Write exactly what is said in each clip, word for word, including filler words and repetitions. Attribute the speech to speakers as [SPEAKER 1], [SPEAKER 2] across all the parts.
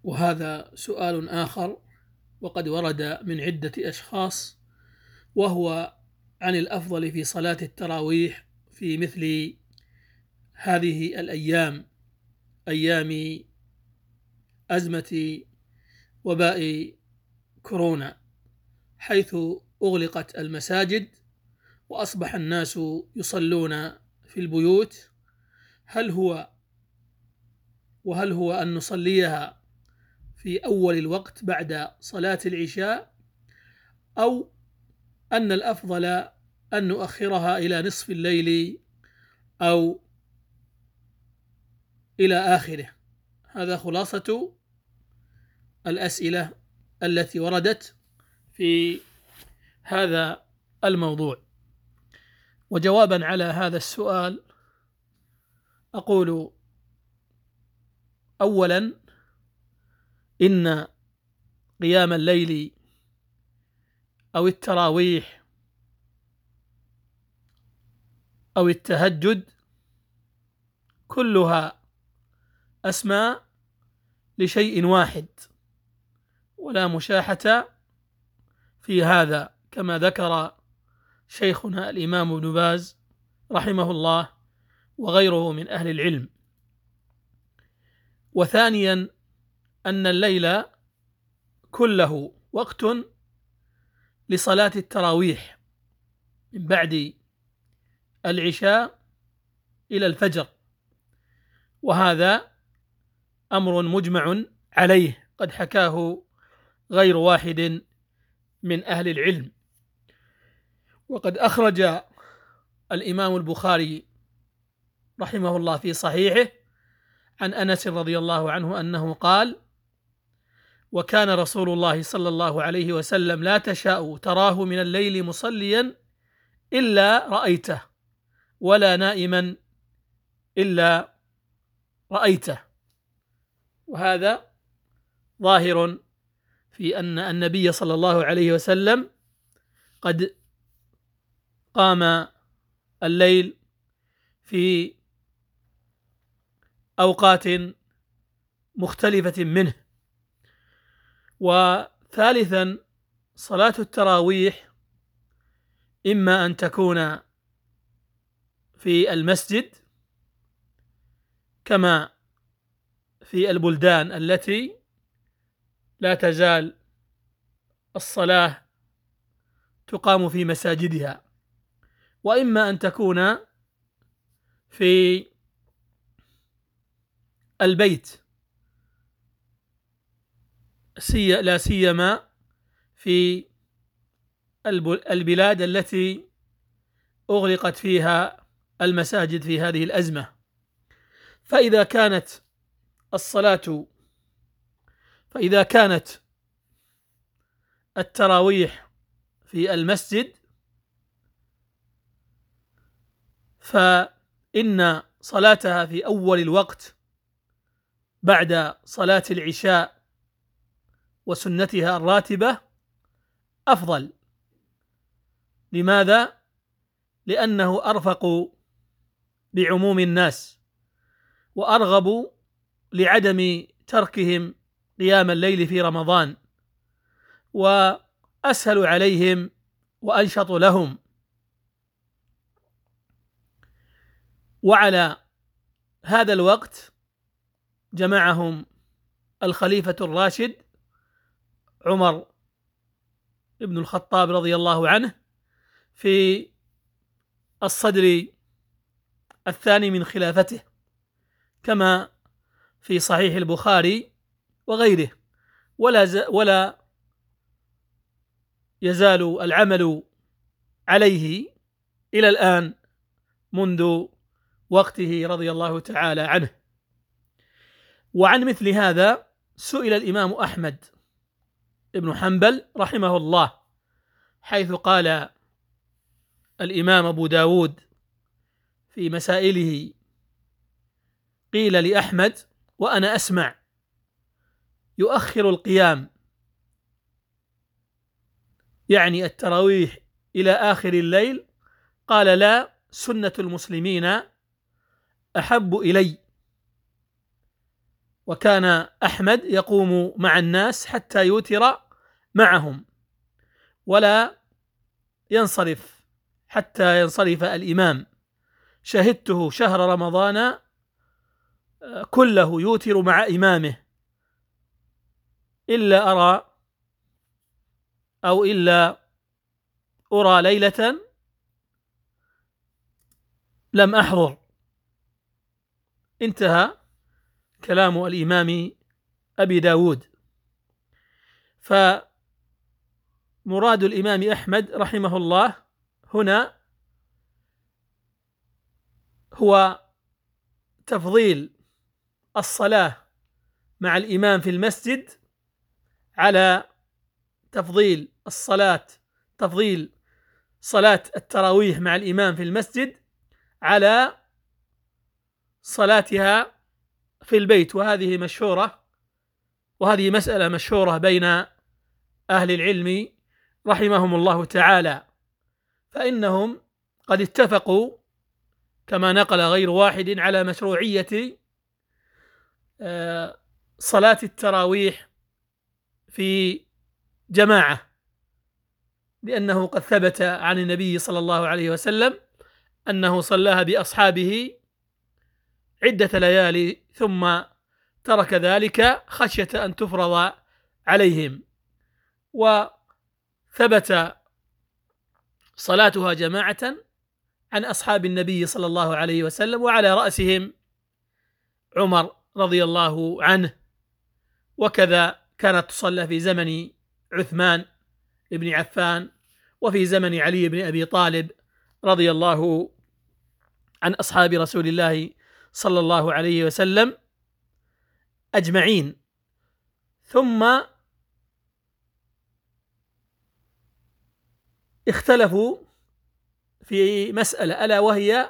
[SPEAKER 1] وهذا سؤال آخر وقد ورد من عدة أشخاص، وهو عن الأفضل في صلاة التراويح في مثل هذه الأيام، أيام أزمة وباء كورونا، حيث أغلقت المساجد وأصبح الناس يصلون في البيوت. هل هو وهل هو أن نصليها في أول الوقت بعد صلاة العشاء، أو أن الأفضل أن نؤخرها إلى نصف الليل أو إلى آخره؟ هذا خلاصة الأسئلة التي وردت في هذا الموضوع. وجوابا على هذا السؤال أقول: أولا، إن قيام الليل أو التراويح أو التهجد كلها أسماء لشيء واحد، ولا مشاحة في هذا، كما ذكر شيخنا الإمام ابن باز رحمه الله وغيره من أهل العلم. وثانيا، أن الليل كله وقت لصلاة التراويح من بعد العشاء إلى الفجر، وهذا أمر مجمع عليه قد حكاه غير واحد من أهل العلم. وقد أخرج الإمام البخاري رحمه الله في صحيحه عن أنس رضي الله عنه أنه قال: وكان رسول الله صلى الله عليه وسلم لا تشاء تراه من الليل مصليا إلا رأيته، ولا نائما إلا رأيته. وهذا ظاهر في أن النبي صلى الله عليه وسلم قد قام الليل في أوقات مختلفة منه. وثالثا، صلاة التراويح إما أن تكون في المسجد كما في البلدان التي لا تزال الصلاة تقام في مساجدها، وإما أن تكون في البيت، لا سيما في البلاد التي أغلقت فيها المساجد في هذه الأزمة. فإذا كانت الصلاة فإذا كانت التراويح في المسجد فإن صلاتها في أول الوقت بعد صلاة العشاء وسنتها الراتبة أفضل. لماذا؟ لأنه أرفق بعموم الناس، وأرغب لعدم تركهم قيام الليل في رمضان، وأسهل عليهم وأنشط لهم. وعلى هذا الوقت جمعهم الخليفة الراشد عمر بن الخطاب رضي الله عنه في الصدر الثاني من خلافته، كما في صحيح البخاري وغيره. ولا ولا يزال العمل عليه إلى الآن منذ وقته رضي الله تعالى عنه. وعن مثل هذا سئل الإمام أحمد بن حنبل رحمه الله، حيث قال الإمام أبو داود في مسائله: قيل لأحمد وأنا أسمع يؤخر القيام، يعني التراويح، إلى آخر الليل. قال: لا، سنة المسلمين أحب إلي. وكان أحمد يقوم مع الناس حتى يوتر معهم ولا ينصرف حتى ينصرف الإمام. شهدته شهر رمضان كله يوتر مع إمامه، إلا أرى أو إلا أرى ليلة لم أحضر. انتهى كلام الإمام أبي داود. فمراد الإمام أحمد رحمه الله هنا هو تفضيل الصلاة مع الإمام في المسجد على تفضيل الصلاة تفضيل صلاة التراويح مع الإمام في المسجد على صلاتها في البيت. وهذه مشهورة وهذه مسألة مشهورة بين أهل العلم رحمهم الله تعالى، فإنهم قد اتفقوا كما نقل غير واحد على مشروعية صلاة التراويح في جماعة، لأنه قد ثبت عن النبي صلى الله عليه وسلم أنه صلاها بأصحابه عدة ليالي ثم ترك ذلك خشية أن تفرض عليهم، وثبت صلاتها جماعة عن أصحاب النبي صلى الله عليه وسلم وعلى رأسهم عمر رضي الله عنه، وكذا كانت تصلى في زمن عثمان بن عفان وفي زمن علي بن أبي طالب رضي الله عن أصحاب رسول الله صلى الله عليه وسلم أجمعين. ثم اختلفوا في مسألة ألا وهي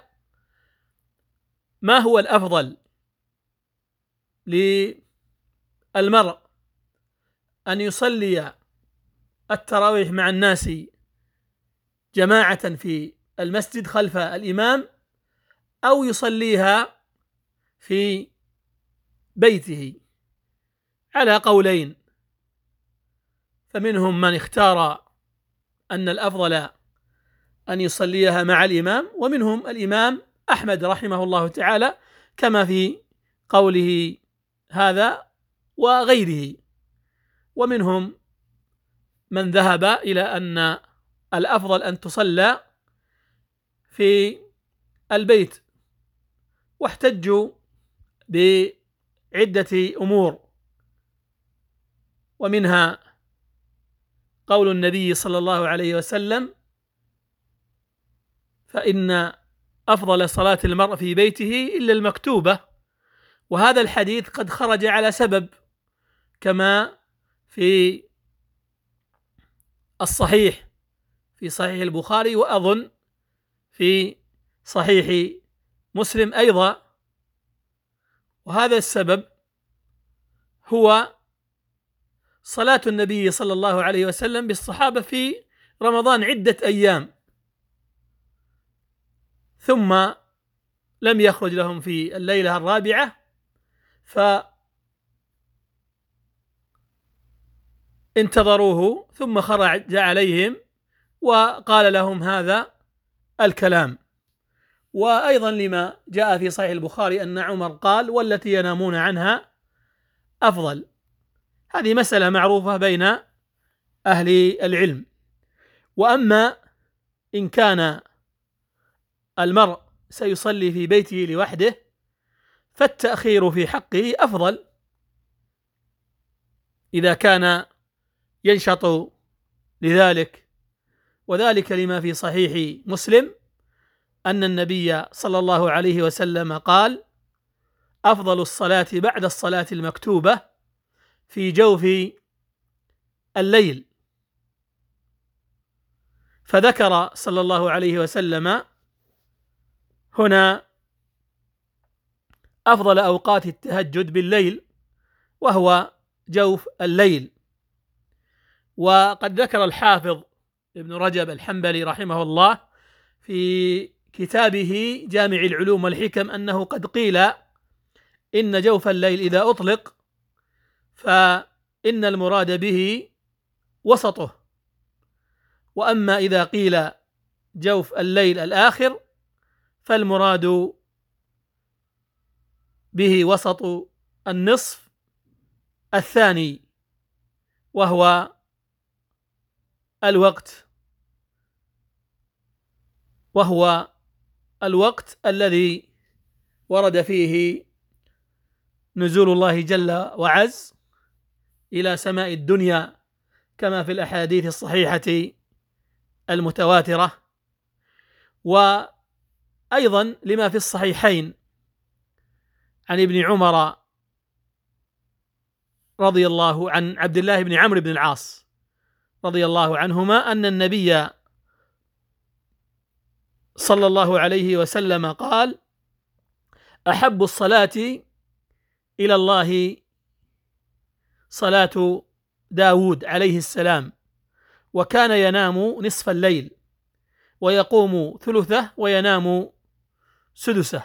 [SPEAKER 1] ما هو الأفضل للمرء أن يصلي التراويح مع الناس جماعة في المسجد خلف الإمام أو يصليها في بيته، على قولين. فمنهم من اختار أن الأفضل أن يصليها مع الإمام، ومنهم الإمام أحمد رحمه الله تعالى كما في قوله هذا وغيره، ومنهم من ذهب إلى أن الأفضل أن تصلى في البيت، واحتجوا بعدة أمور، ومنها قول النبي صلى الله عليه وسلم فإن أفضل صلاة المرء في بيته إلا المكتوبة، وهذا الحديث قد خرج على سبب كما في الصحيح في صحيح البخاري وأظن في صحيح مسلم أيضا. وهذا السبب هو صلاة النبي صلى الله عليه وسلم بالصحابة في رمضان عدة أيام ثم لم يخرج لهم في الليلة الرابعة، فانتظروه ثم خرج عليهم وقال لهم هذا الكلام. وأيضا لما جاء في صحيح البخاري أن عمر قال والتي ينامون عنها أفضل. هذه مسألة معروفة بين أهل العلم. وأما إن كان المرء سيصلي في بيته لوحده فالتأخير في حقه أفضل إذا كان ينشط لذلك، وذلك لما في صحيح مسلم أن النبي صلى الله عليه وسلم قال أفضل الصلاة بعد الصلاة المكتوبة في جوف الليل، فذكر صلى الله عليه وسلم هنا أفضل أوقات التهجد بالليل وهو جوف الليل. وقد ذكر الحافظ ابن رجب الحنبلي رحمه الله في كتابه جامع العلوم والحكم أنه قد قيل إن جوف الليل إذا أطلق فإن المراد به وسطه، وأما إذا قيل جوف الليل الآخر فالمراد به وسط النصف الثاني، وهو الوقت وهو الوقت الذي ورد فيه نزول الله جل وعز إلى سماء الدنيا كما في الأحاديث الصحيحة المتواترة، وأيضا لما في الصحيحين عن ابن عمر رضي الله عن عبد الله بن عمرو بن العاص رضي الله عنهما أن النبي صلى الله عليه وسلم قال: أحب الصلاة إلى الله صلاة داود عليه السلام، وكان ينام نصف الليل ويقوم ثلثه وينام سدسه.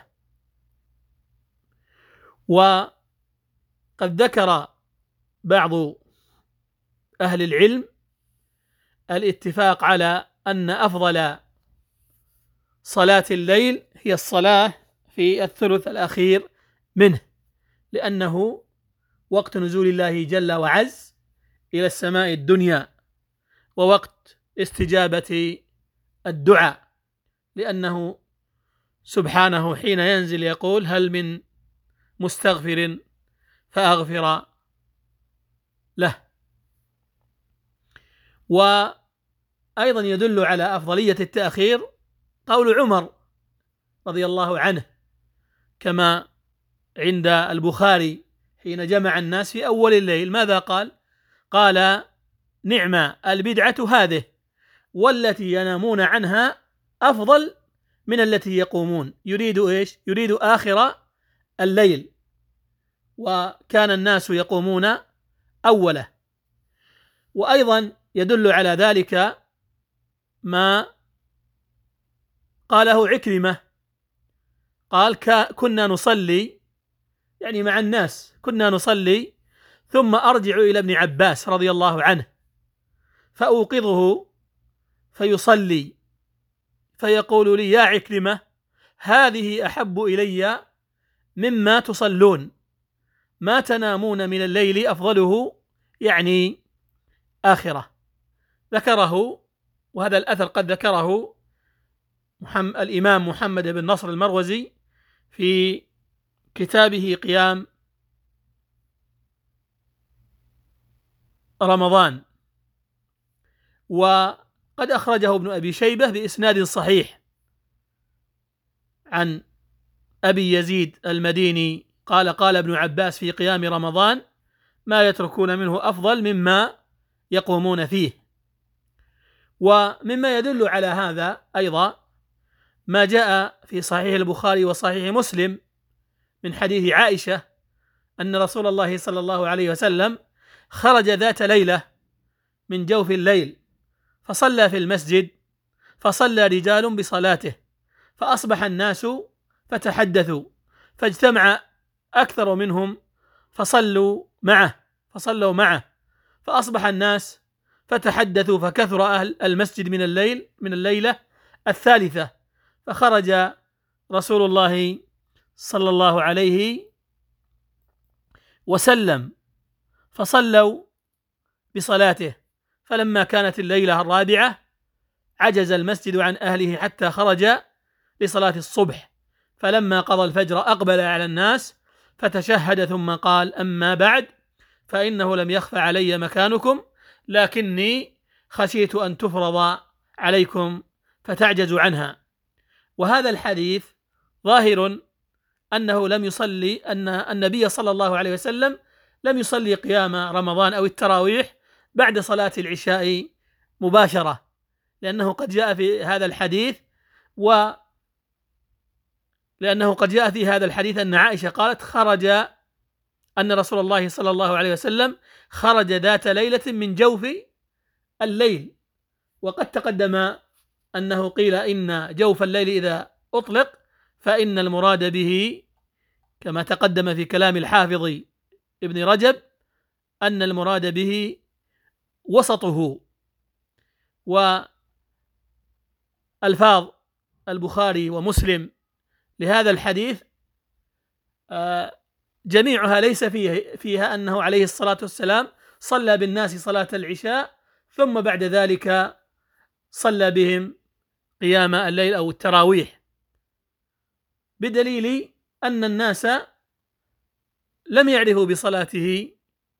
[SPEAKER 1] وقد ذكر بعض أهل العلم الاتفاق على أن أفضل صلاة الليل هي الصلاة في الثلث الأخير منه، لأنه وقت نزول الله جل وعز إلى السماء الدنيا، ووقت استجابة الدعاء، لأنه سبحانه حين ينزل يقول: هل من مستغفر فأغفر له. وأيضا يدل على أفضلية التأخير قول عمر رضي الله عنه كما عند البخاري حين جمع الناس في أول الليل، ماذا قال؟ قال: نعم البدعة هذه، والتي ينامون عنها أفضل من التي يقومون. يريد إيش؟ يريد آخر الليل، وكان الناس يقومون أوله. وأيضا يدل على ذلك ما قاله عكرمة، قال: كنا نصلي يعني مع الناس، كنا نصلي ثم أرجع إلى ابن عباس رضي الله عنه فأوقظه فيصلي فيقول لي: يا عكرمة، هذه أحب إلي مما تصلون، ما تنامون من الليل أفضله، يعني آخرة. ذكره، وهذا الأثر قد ذكره محمد الإمام محمد بن نصر المروزي في كتابه قيام رمضان، وقد أخرجه ابن أبي شيبة بإسناد صحيح عن أبي يزيد المديني قال: قال ابن عباس في قيام رمضان: ما يتركون منه أفضل مما يقومون فيه. ومما يدل على هذا أيضا ما جاء في صحيح البخاري وصحيح مسلم من حديث عائشة أن رسول الله صلى الله عليه وسلم خرج ذات ليلة من جوف الليل فصلى في المسجد، فصلى رجال بصلاته، فأصبح الناس فتحدثوا، فاجتمع أكثر منهم فصلوا معه فصلوا معه فأصبح الناس فتحدثوا، فكثر أهل المسجد من الليل من الليلة الثالثة، فخرج رسول الله صلى الله عليه وسلم فصلوا بصلاته، فلما كانت الليلة الرابعة عجز المسجد عن أهله حتى خرج لصلاة الصبح، فلما قضى الفجر أقبل على الناس فتشهد ثم قال: أما بعد، فإنه لم يخف علي مكانكم، لكني خشيت أن تفرض عليكم فتعجزوا عنها. وهذا الحديث ظاهر أنه لم يصلي أن النبي صلى الله عليه وسلم لم يصلي قيام رمضان أو التراويح بعد صلاة العشاء مباشرة، لأنه قد جاء في هذا الحديث و لأنه قد جاء في هذا الحديث أن عائشة قالت: خرج أن رسول الله صلى الله عليه وسلم خرج ذات ليلة من جوف الليل، وقد تقدم أنه قيل إن جوف الليل إذا أطلق فإن المراد به كما تقدم في كلام الحافظ ابن رجب أن المراد به وسطه. والفاظ البخاري ومسلم لهذا الحديث جميعها ليس فيه فيها أنه عليه الصلاة والسلام صلى بالناس صلاة العشاء ثم بعد ذلك صلى بهم قيام الليل أو التراويح، بدليل أن الناس لم يعرفوا بصلاته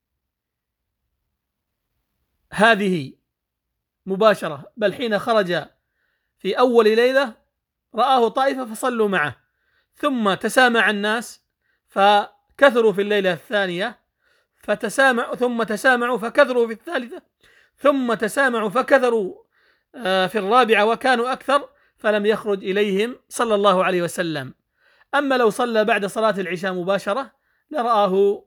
[SPEAKER 1] هذه مباشرة، بل حين خرج في أول ليلة رآه طائفة فصلوا معه، ثم تسامع الناس فكثروا في الليلة الثانية فتسامع ثم تسامعوا فكثروا في الثالثة ثم تسامعوا فكثروا في الرابعة وكانوا أكثر، فلم يخرج إليهم صلى الله عليه وسلم. أما لو صلى بعد صلاة العشاء مباشرة لرآه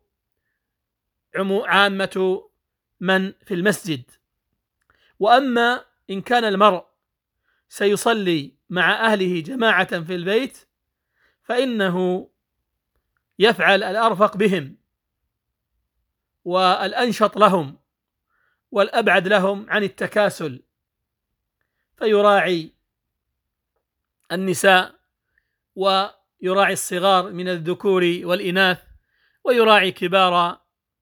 [SPEAKER 1] عامة من في المسجد. وأما إن كان المرء سيصلي مع أهله جماعة في البيت فإنه يفعل الأرفق بهم والأنشط لهم والأبعد لهم عن التكاسل، فيراعي النساء ويراعي الصغار من الذكور والإناث ويراعي كبار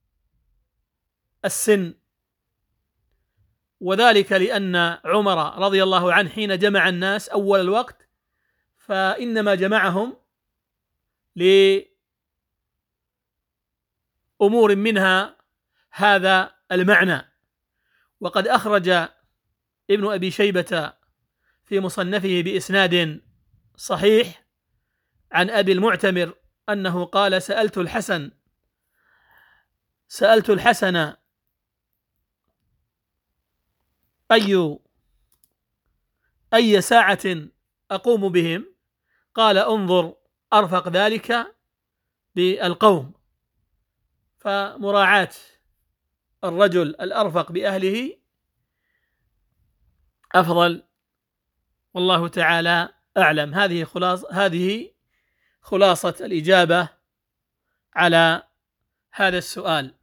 [SPEAKER 1] السن، وذلك لأن عمر رضي الله عنه حين جمع الناس أول الوقت فإنما جمعهم لأمور منها هذا المعنى. وقد أخرج ابن أبي شيبة في مصنفه بإسناد صحيح عن أبي المعتمر أنه قال: سألت الحسن سألت الحسن أي أي ساعة أقوم بهم؟ قال: انظر أرفق ذلك بالقوم. فمراعاة الرجل الأرفق بأهله أفضل، والله تعالى أعلم. هذه خلاصة هذه خلاصة الإجابة على هذا السؤال.